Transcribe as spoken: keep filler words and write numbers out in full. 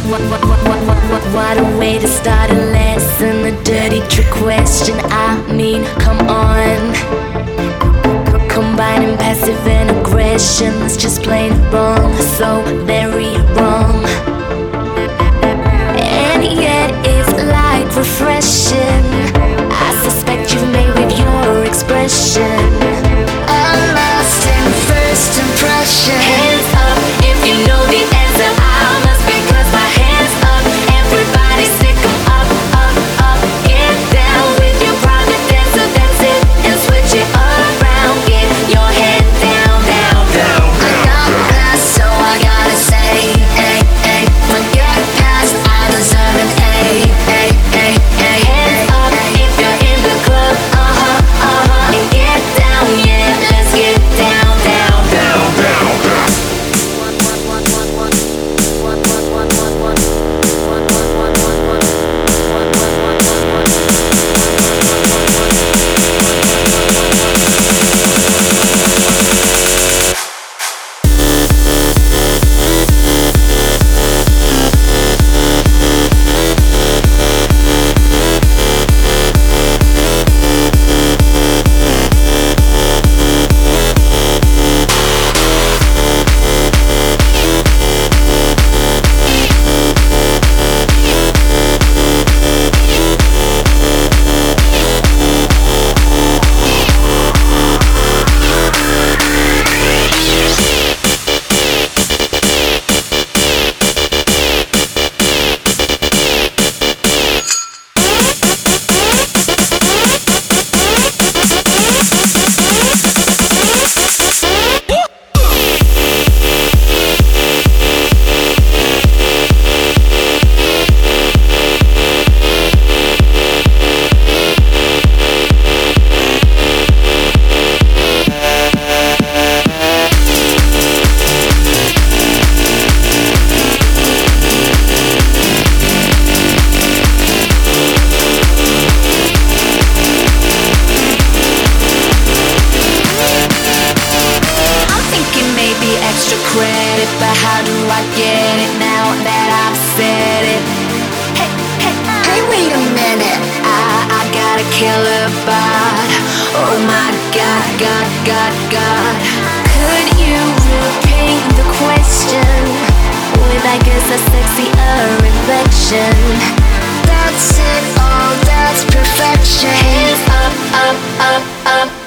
What, what, what, what, what, what, what a way to start a lesson. A dirty trick question, I mean, come on. Combining passive and aggression is just plain wrong, so very wrong. And yet it's like refreshing. I suspect you've made with your expression. I'm lost in first impression. Hands up if you know the answer. I must because my hands up. Everybody stick 'em up, up, up. Get down with your private dancer, that's it. And switch it around. Get your head down, down, down. I got past, so I gotta say, hey, hey. Forget past, I deserve an A, A, A, A. Hands up if you're in the club, uh-huh, uh-huh. And get down, yeah, let's get down, down, down, down, down. Extra credit, but how do I get it now that I've said it? Hey, hey, hey, wait a minute. I, I got a killer bot. Oh my God, God, God, God. Could you repeat the question with, I guess, a sexier inflection? That's it, oh, that's perfection. Hands up, up, up, up.